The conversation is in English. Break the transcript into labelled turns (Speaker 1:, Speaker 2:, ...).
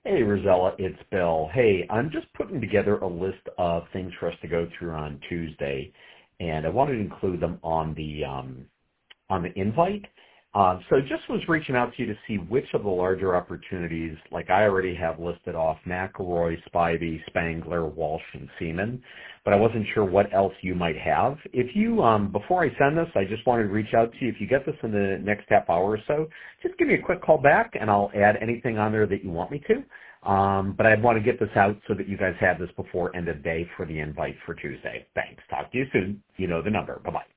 Speaker 1: Hey, Rosella, it's Bill. Hey, I'm just putting together a list of things for us to go through on Tuesday, and I wanted to include them on the invite. So just was reaching out to you to see which of the larger opportunities, like I already have listed off McElroy, Spivey, Spangler, Walsh, and Seaman, but I wasn't sure what else you might have. If you, before I send this, I just wanted to reach out to you. If you get this in the next half hour or so, just give me a quick call back and I'll add anything on there that you want me to. But I want to get this out so that you guys have this before end of day for the invite for Tuesday. Thanks. Talk to you soon. You know the number. Bye-bye.